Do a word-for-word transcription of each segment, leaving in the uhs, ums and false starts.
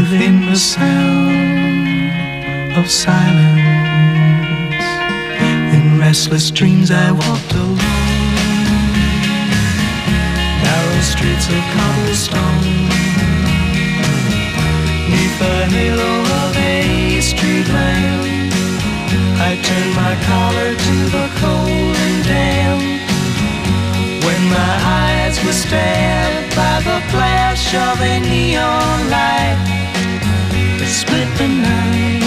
within the sound of silence. In restless dreams I walked alone, narrow streets of cobblestone, neath the halo of a street lamp. I turned my collar to the cold and damp, when my eyes were stabbed by the flash of a neon light that split the night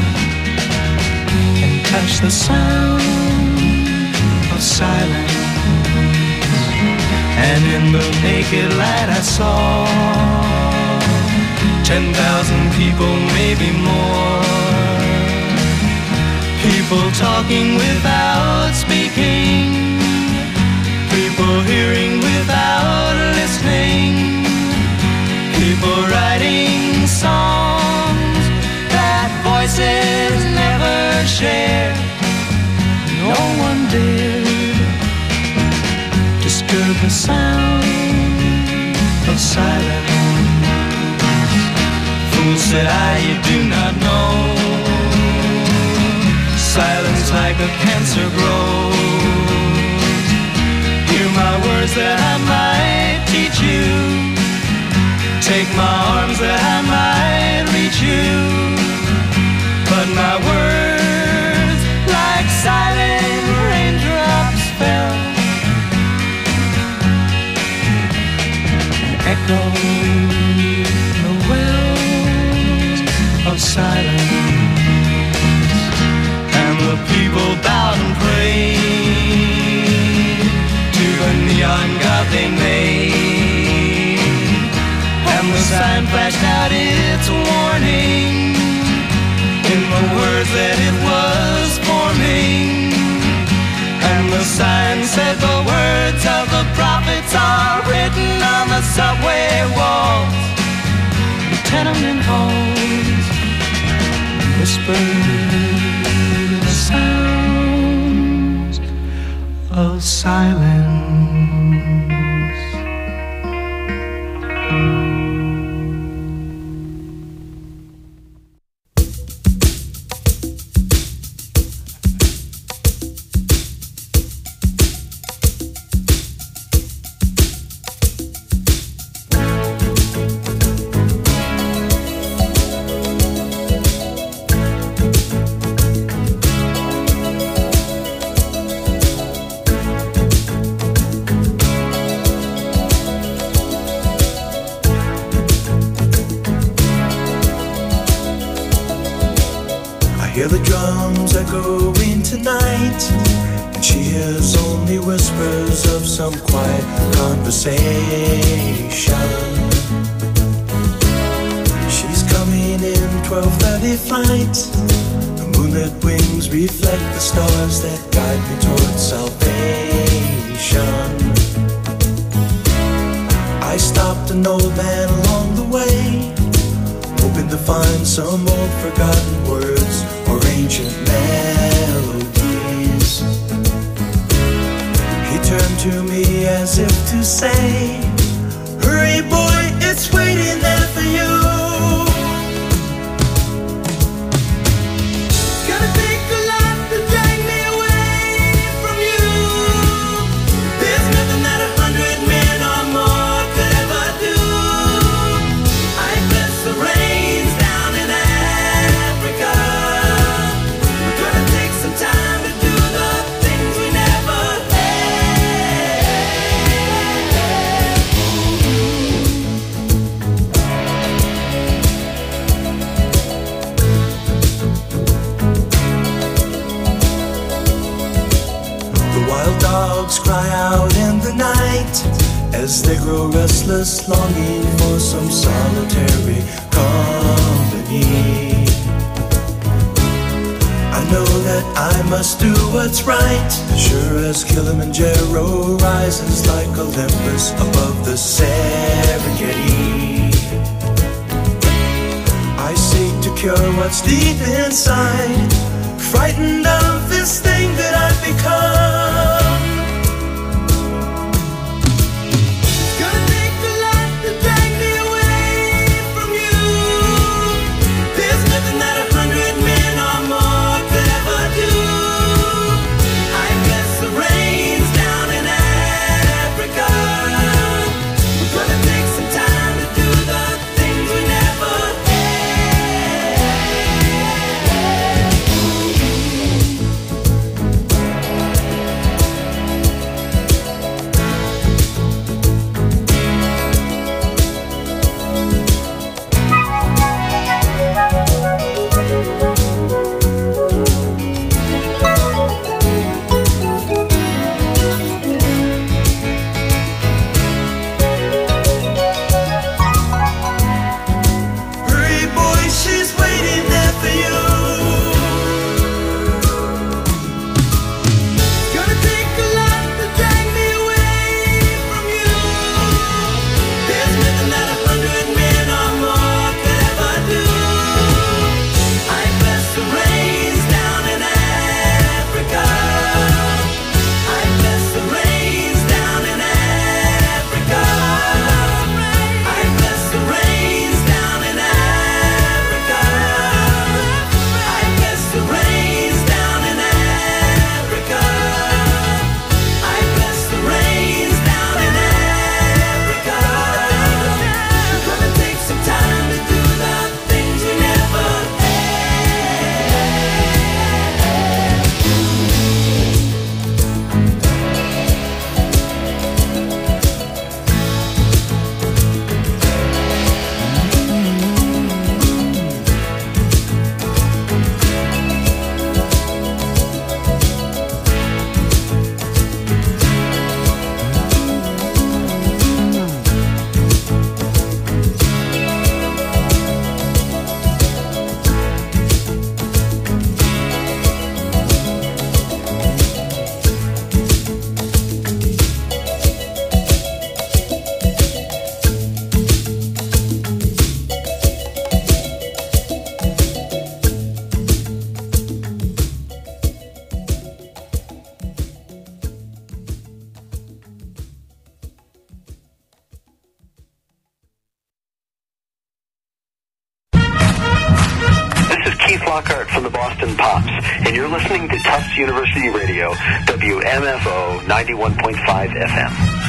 and touched the sound of silence. And in the naked light I saw ten thousand people, maybe more, people talking without speaking, people hearing without listening, people writing songs that voices never shared. No one dared disturb the sound of silence. Fool, said I, you do not know, silence like a cancer grows. Hear my words that I might teach you, take my arms that I might reach you, but my words like silent raindrops fell and echoed the wells of silence. The people bowed and prayed to the neon god they made, and the sign flashed out its warning in the words that it was forming. And the sign said the words of the prophets are written on the subway walls, the tenement halls, whispered sounds of silence. Hear the drums echoing tonight, and she hears only whispers of some quiet conversation. She's coming in twelve thirty flight. The moonlit wings reflect the stars that guide me towards salvation. I stopped an old man along the way, hoping to find some old forgotten words or ancient melodies. He turned to me as if to say, hurry boy, it's waiting there for you. It's gonna take a lot to drag me away from you. There's nothing that a hundred men or more could ever do. I bless the rains down in Africa. We're gonna take some time to do the things we never The wild dogs cry out in the night as they grow restless, longing for some solitary company. I know that I must do what's right, sure as Kilimanjaro rises like Olympus above the Serengeti. I seek to cure what's deep inside, frightened of this thing that I've become. It's gonna take a lot to drag me away from you. Lockhart from the Boston Pops, and you're listening to Tufts University Radio, W M F O ninety-one point five F M.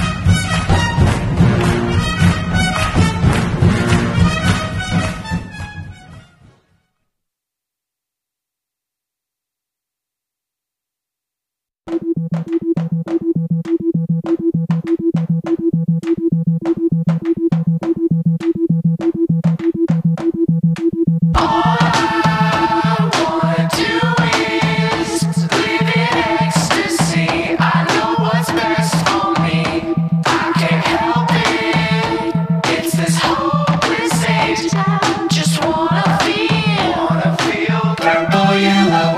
I know what's best for me. I can't help it. It's this hopeless state. Just wanna feel, wanna feel purple yellow.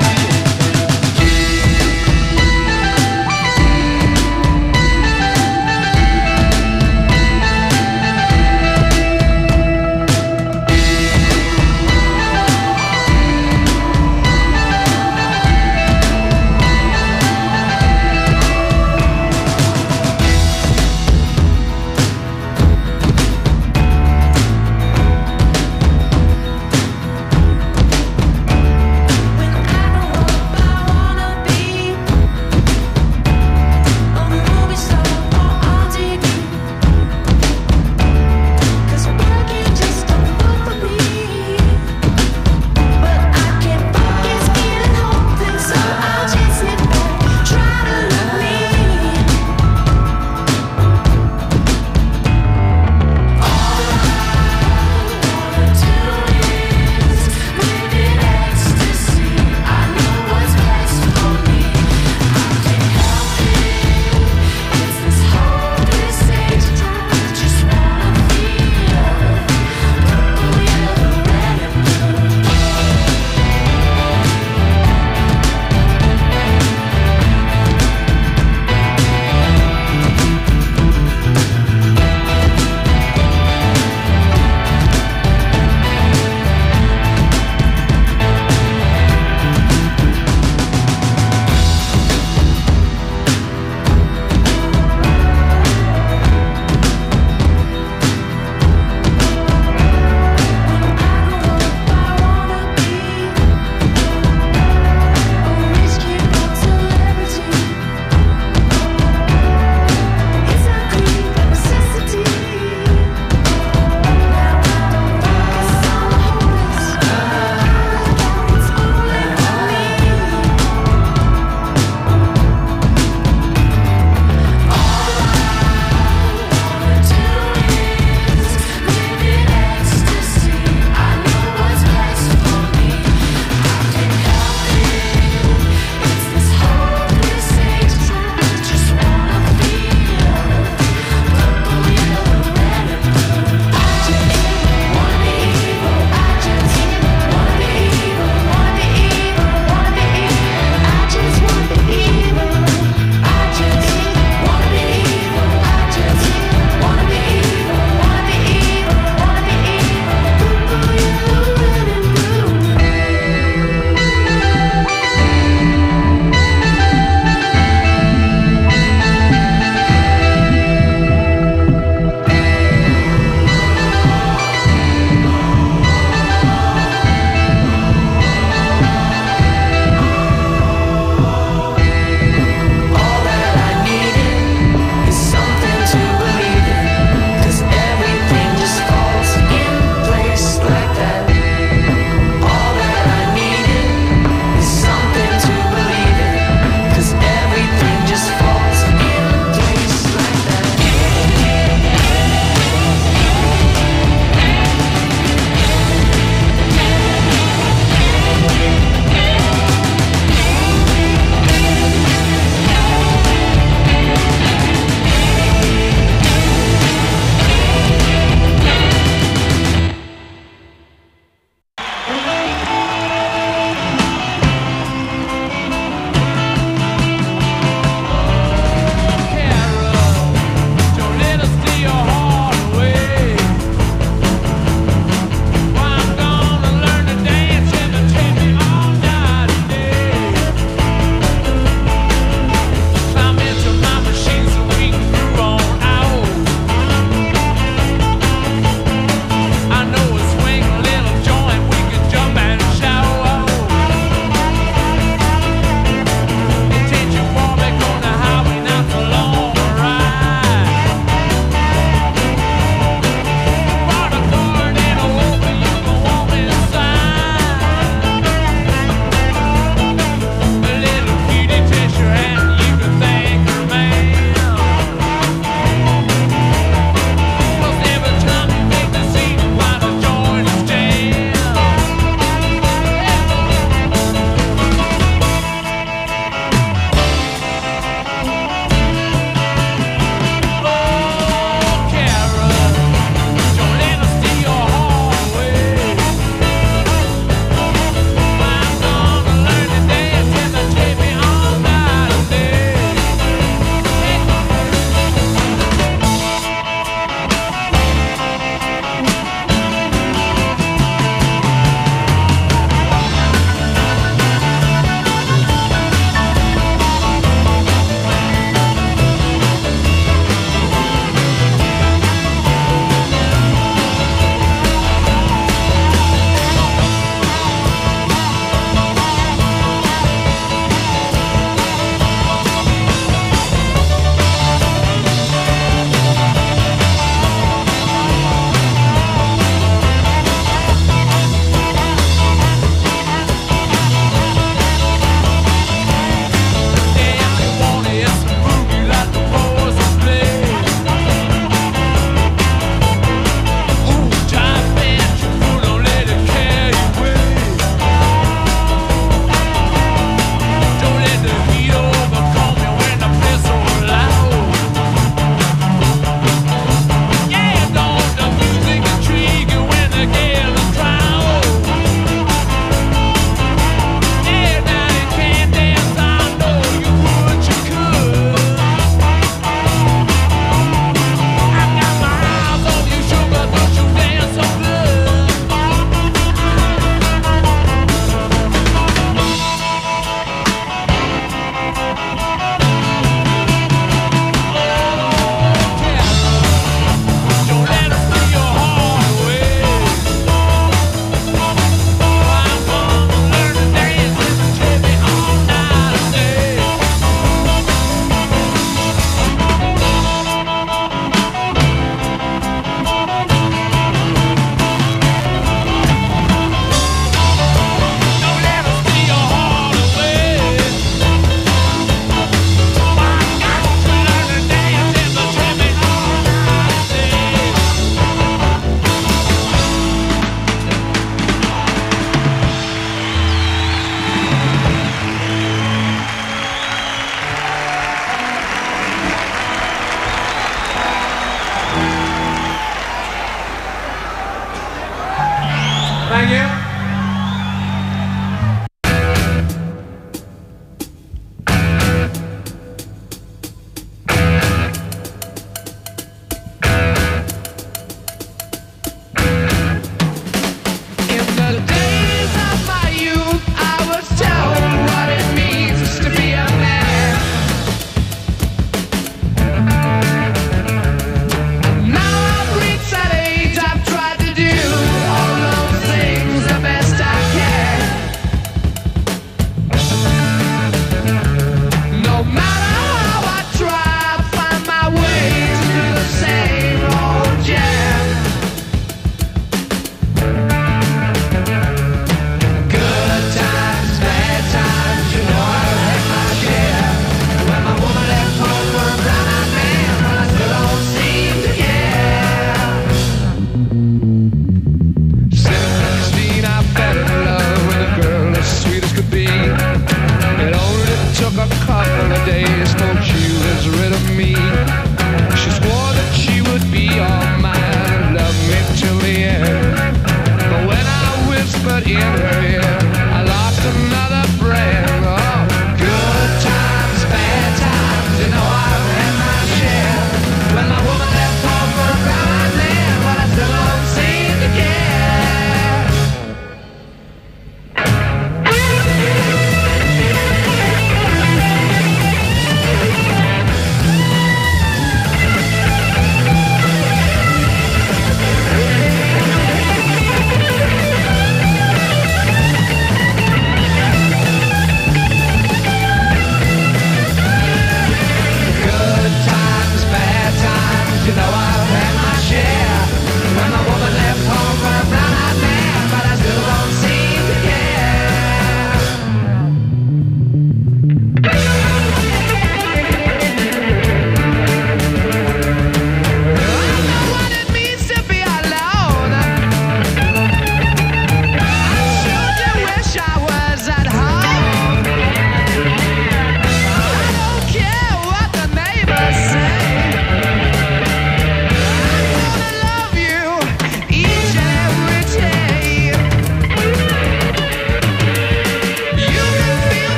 Thank you.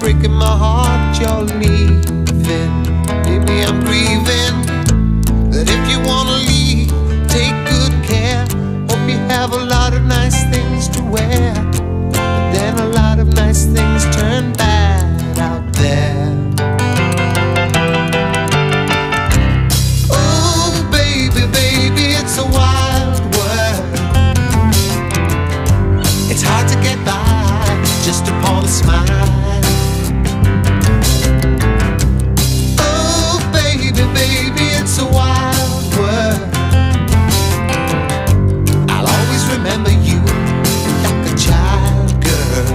breaking my heart you're leaving. Maybe I'm grieving, but if you wanna leave, take good care. Hope you have a lot of nice things to wear, but then a lot of nice things turn bad out there. Oh baby, baby, it's a wild world. It's hard to get by just upon a smile. Oh baby, baby, it's a wild world. I'll always remember you like a child, girl.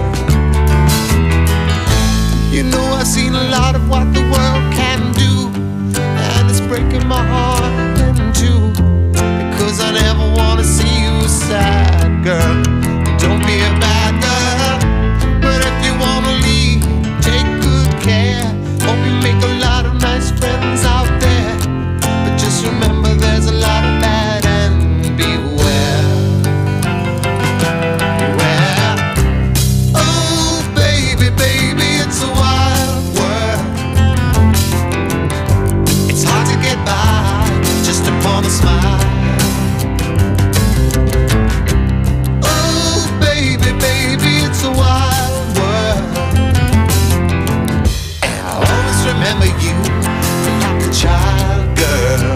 You know I've seen a lot of what the world can do, and it's breaking my heart in two, because I never wanna see you sad, girl. Don't be a bad girl, but if you wanna leave, take good care. Hope you make a lot of nice friends out there, but just remember there's a lot of bad and beware. Beware. Oh baby, baby, it's a wild world. It's hard to get by just upon a smile. Baby, baby, it's a wild world, and I'll always remember you like a child, girl.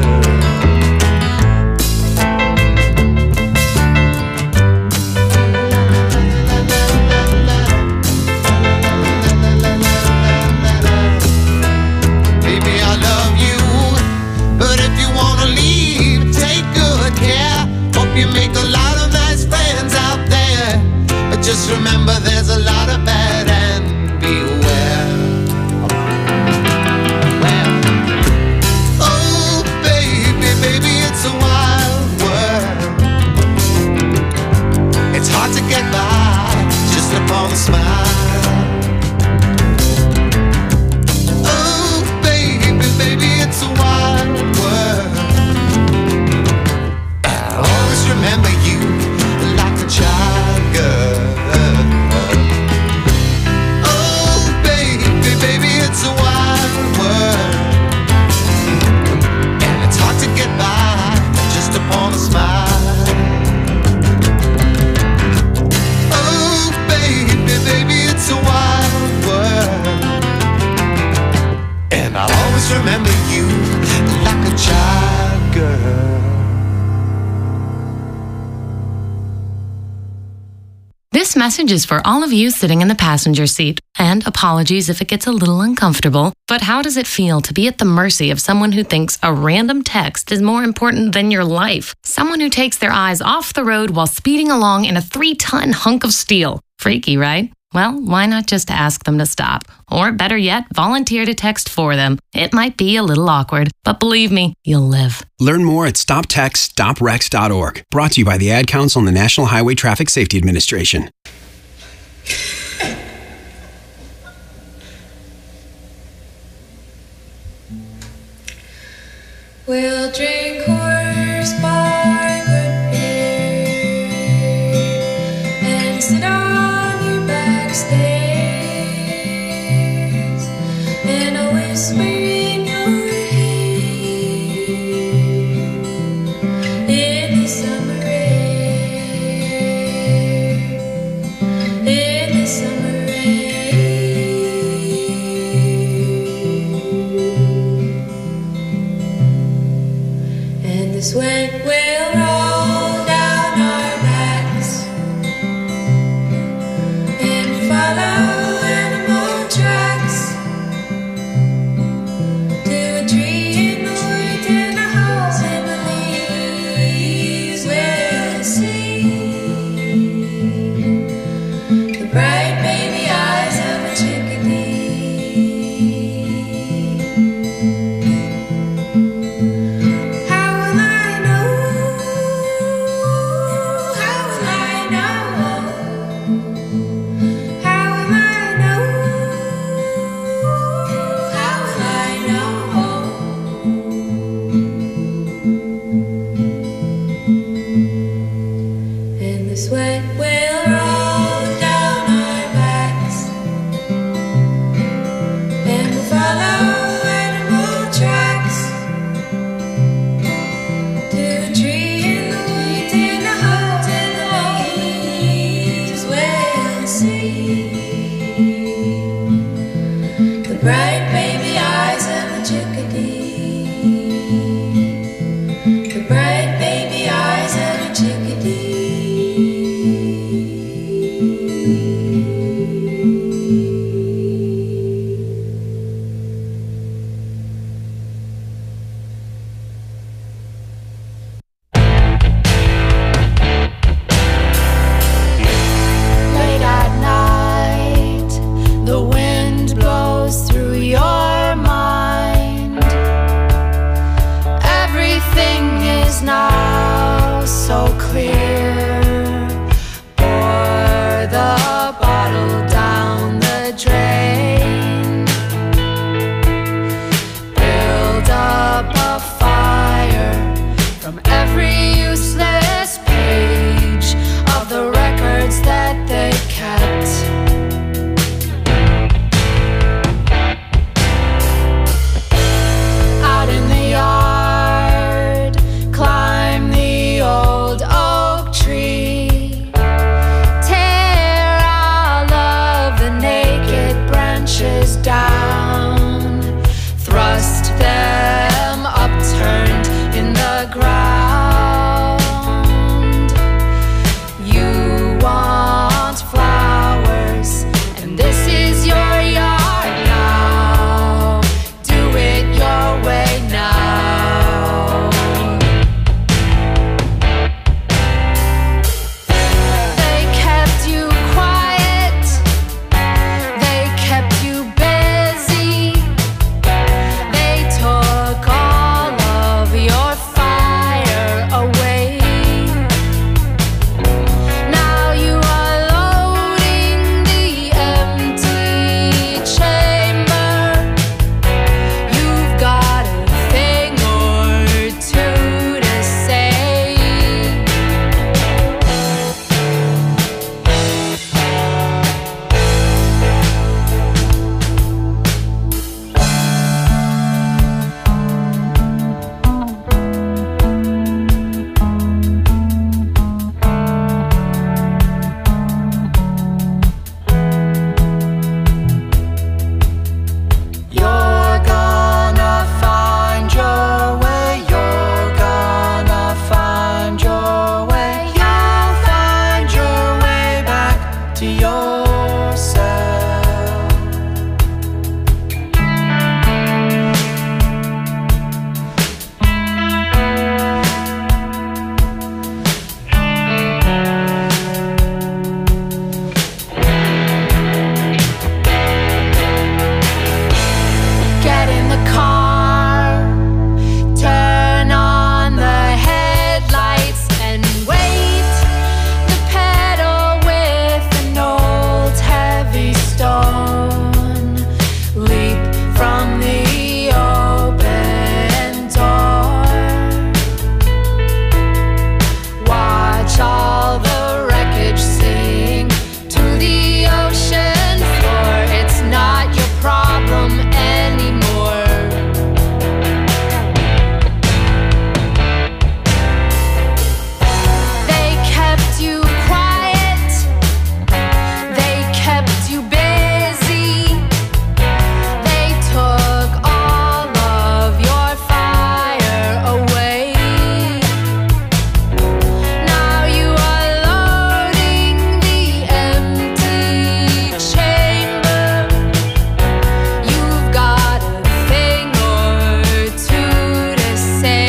Baby, I love you, but if you wanna leave, take good care. Hope you make a lot of nice friends out there, but just remember there's a lot of bad and beware. Well, oh baby, baby, it's a wild world. It's hard to get by just upon a smile. Oh baby, baby, it's a wild world. I'll always remember you like a child, girl. Oh baby, baby, it's a wild world, and it's hard to get by just upon a smile. Oh baby, baby, it's a wild world, and I'll always remember you like a child, girl. This message is for all of you sitting in the passenger seat. And apologies if it gets a little uncomfortable, but how does it feel to be at the mercy of someone who thinks a random text is more important than your life? Someone who takes their eyes off the road while speeding along in a three-ton hunk of steel. Freaky, right? Well, why not just ask them to stop? Or better yet, volunteer to text for them. It might be a little awkward, but believe me, you'll live. Learn more at stop text stop wrecks dot org. Brought to you by the Ad Council and the National Highway Traffic Safety Administration. We'll drink horse by good beer and sit on your back stairs, and I'll whisper in your ear in the summer air, in the summer air. bright baby eyes of a chickadee. The bright baby eyes of a chickadee. Late at night, the wind blows through your mind. Everything is now so clear. Pour the bottle down the drain. Build up a fire from every useless page of the records that they kept. Out in the yard, climb the old oak tree. Tear all of the naked branches down. Thrust them upturned in the ground. You want flowers, and this is your yard now. Do it your way now. They kept you quiet, they kept you busy. They took all of your fire away. Now you are loading the empty chamber. You've got a thing or two to say. You're gonna find your way. You're gonna find your way. You'll find your way back to yourself. Get in the car, turn on the headlights and wait. The pedal with an old heavy stone. Leap from the open door. Watch all the wreckage sink to the ocean floor. It's not your problem anymore. They kept you quiet, they kept you busy. They took all of your fire away. Now you are loading the empty chamber. You've got a thing or two to say.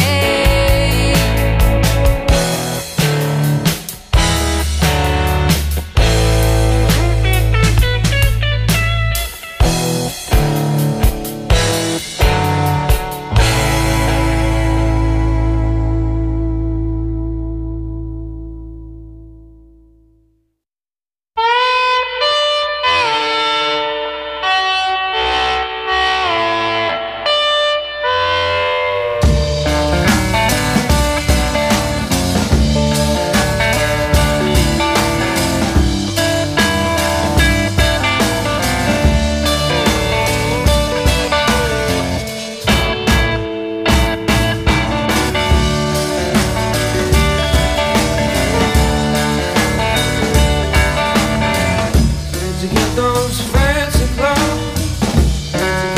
Where'd you get those fancy clothes? Where'd you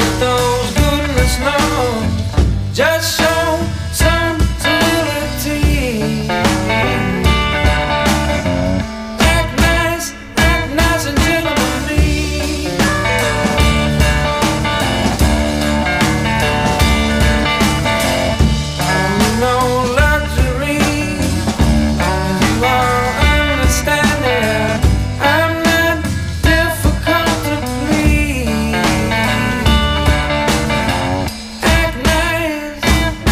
no, just show some civility. Act nice, act nice and gentlemanly. Oh, no luxury, you all understand it. I'm not difficult to please. Act nice,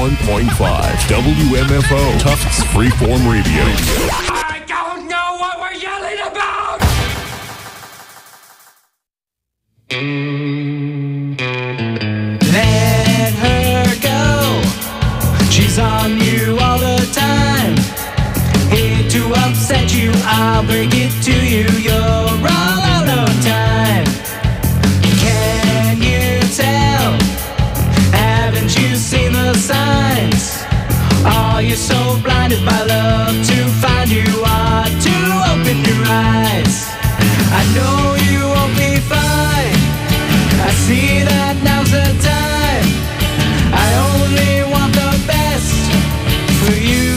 ninety-one point five W M F O, Tufts Freeform Radio. I don't know what we're yelling about! Let her go. She's on you all the time. Hate to upset you, I'll break it to you. You're all out of time. Can you tell? Haven't you seen the signs? Are you so blinded by love to find you are to open your eyes? I know you won't be fine. I see that now's the time. I only want the best for you.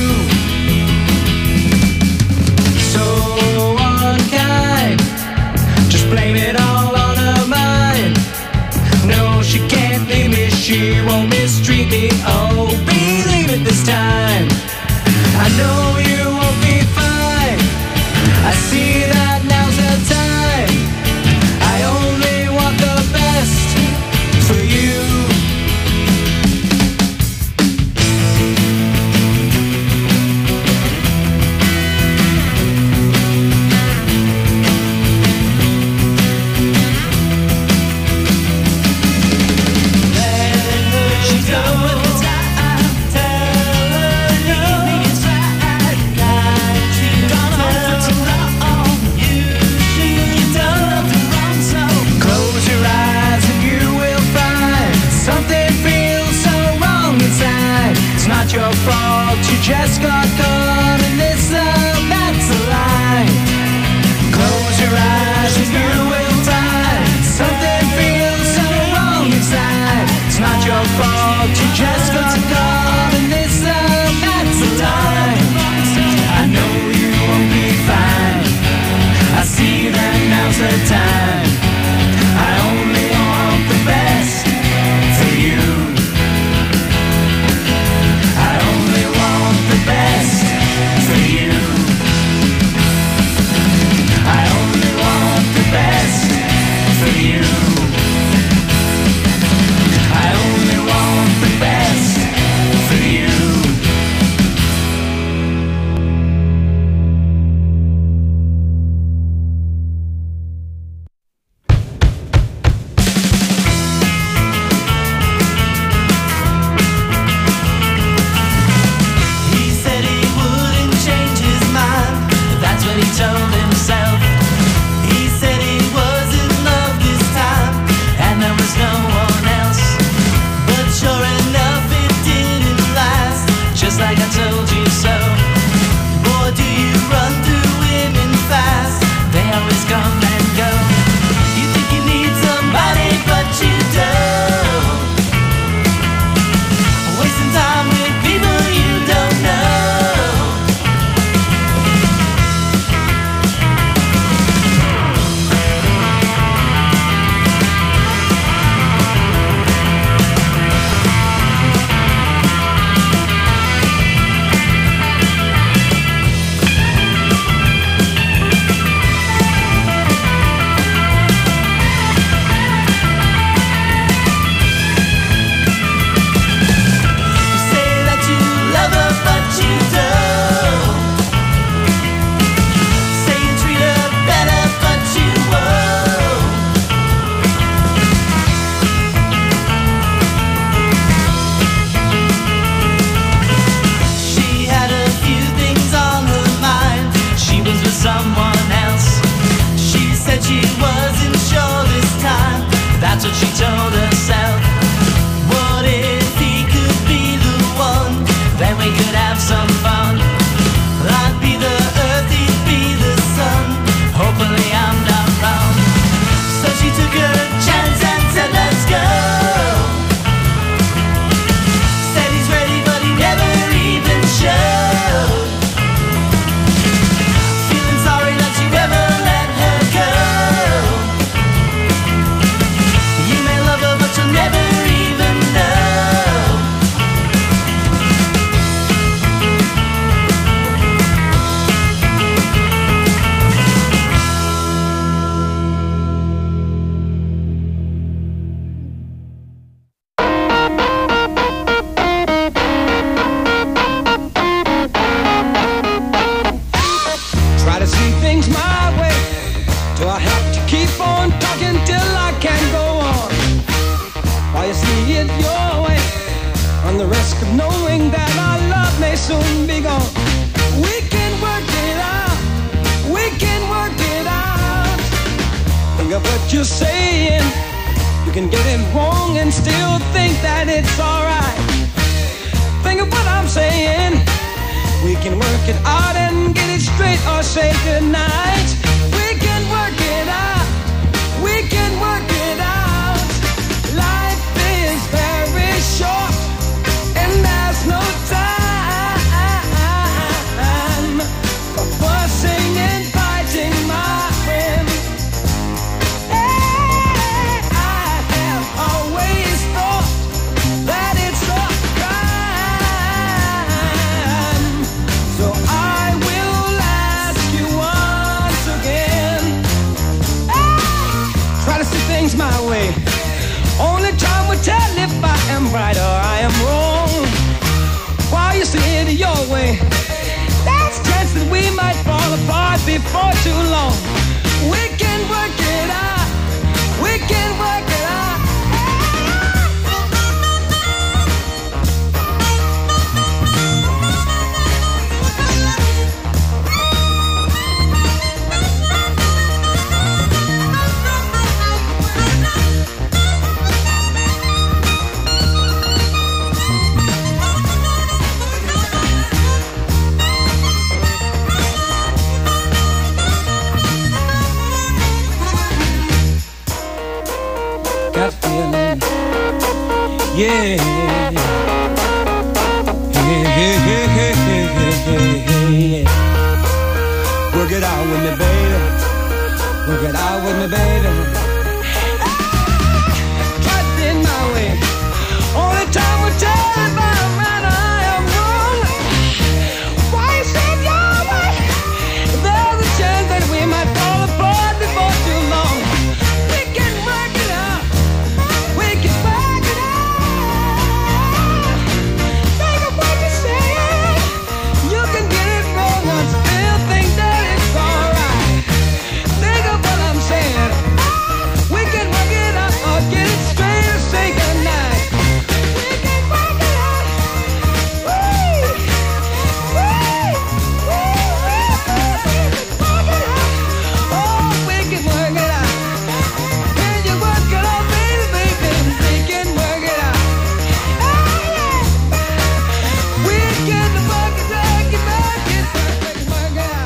So unkind, just blame it all on her mind. No, she can't leave me, she won't mistreat me. Oh, believe it this time. I know you won't be fine. I see that now's the time. I only want the best for you. She's done with the time. Tell her you it's right. Gone on for too long. You've done nothing wrong, so close your eyes and you will find something feels so wrong inside. It's not your fault, you just got caught in this love, that's a lie. Close your eyes and you will find something feels so wrong inside. It's not your fault, you just got caught in this love, that's a lie. I know you won't be fine. I see that now's the time. I only want the best for you. I only want the best for you. I only want the best for you. I only want the best for you. talking till I can't go on. While you see it your way, on the risk of knowing that our love may soon be gone. We can work it out, we can work it out. Think of what you're saying. You can get it wrong and still think that it's alright. Think of what I'm saying. We can work it out and get it straight or say goodnight. We can work it out, we can work it out. Life is very short and there's no time for fussing and fighting, my friend. Hey, I have always thought that it's a crime. So I will ask you once again. Hey, try to see things my way. Only time will tell if I am right or I am wrong. While you see it your way, there's a chance that we might fall apart before too long. We can work it out, we can work it out. Got a feeling, yeah. Hey, hey, hey, hey, hey, hey, hey. Work it out with me, baby. Work it out with me, baby. Try to in my way. Only time will tell if I'm right or I am wrong. Why you say your way? There's a chance that we might fall apart before too long. We can work it out. We can work it out. Think of what you're saying. You can get it wrong and still think that it's alright. Think of what I'm saying. We can work it out or get it straight or say goodnight. We can work it out. Woo! Woo! Woo! Work it out. Oh, we can work it out. Can you work it out, baby, baby? We can work it out. Oh, yeah. We can work it, work it, work it, work it, work it out.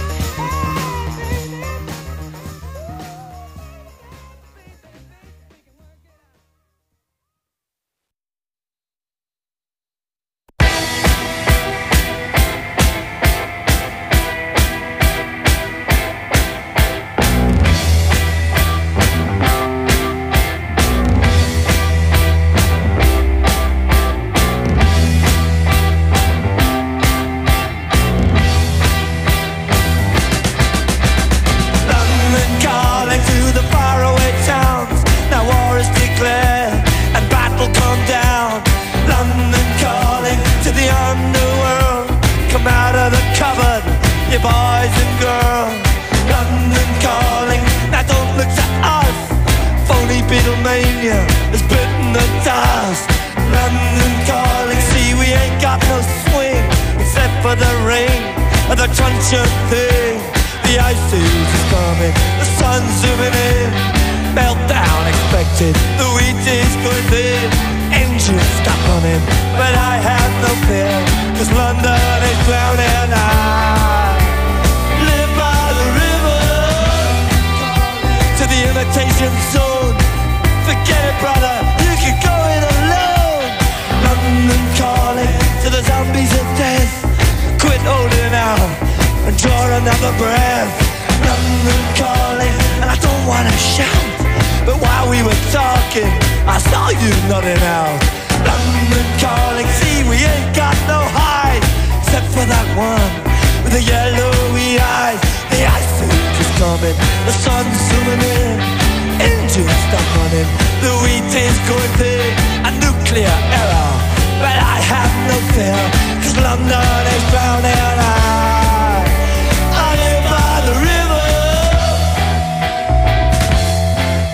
London calling to the faraway towns. Now war is declared and battle come down. London calling to the underworld. Come out of the cupboard, you boys and girls. London calling, now don't look to us. Phony Beatlemania has bitten the dust. London calling, see we ain't got no swing except for the rain and the truncheon thing. The ice age is coming, the sun's zooming in. Meltdown expected, the wheat is going thin. Engines stop running, but I have no fear, cause London is drowning. I live by the river, to the imitation zone. Forget it, brother, you can go it alone. London calling to the zombies of death. Quit holding out and draw another breath. London calling, and I don't wanna shout, but while we were talking, I saw you nodding out. London calling, see we ain't got no hide, except for that one with the yellowy eyes. The ice age is coming, the sun's zooming in. Engines stop running, the wheat is going thin. A nuclear error, but I have no fear, cause London is drowning. I, I live by the river,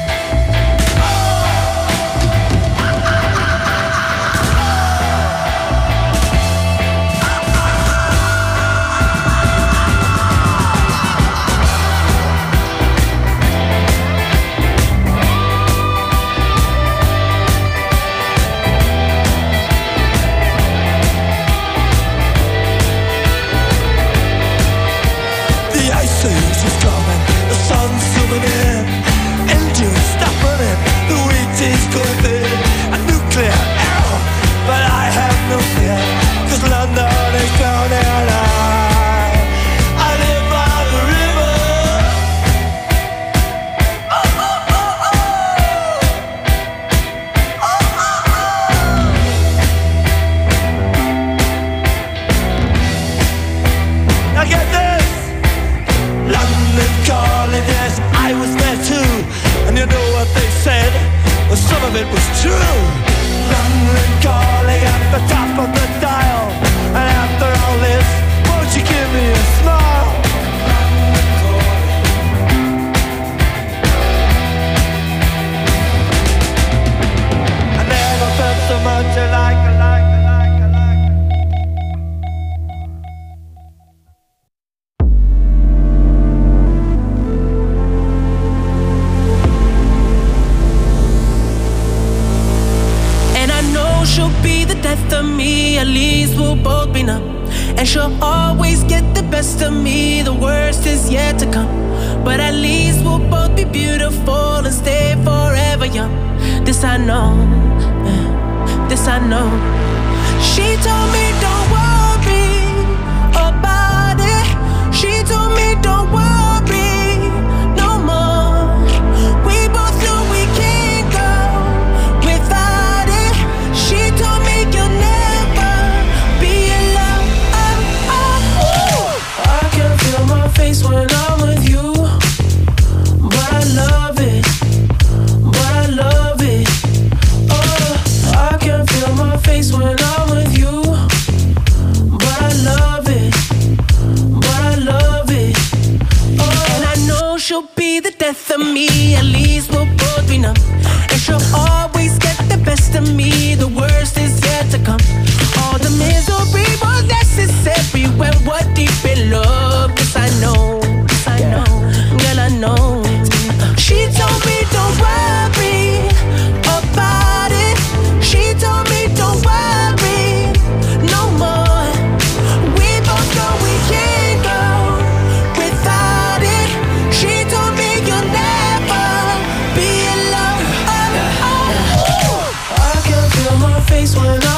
it was true. London calling at the top of the dial, and after all this, won't you give me a smile? I never felt so much alike, alike, alike, alike. And I know she'll be the death of me, at least we'll both be numb. And she'll always get the best of me, the worst is yet to come. But at least we'll both be beautiful and stay forever young. This I know, yeah, this I know. She told me don't worry about it. She told me don't worry no more. We both know we can't go without it. She told me you'll never be alone. Oh, oh, oh. I can feel my face when I'm with you, but I love it, but I love it. Oh, I can feel my face when I'm with you, but I love it, but I love it. Oh, and I know she'll be the death of me, at least we'll both be numb. And she'll always get the best of me, the worst is yet to come. All the misery was necessary when we're deep in love. Yes, I know, yes, I know, girl, I know. She told me don't worry about it. She told me don't worry no more. We both know we can't go without it. She told me you'll never be alone. Oh, oh, oh. I can feel my face when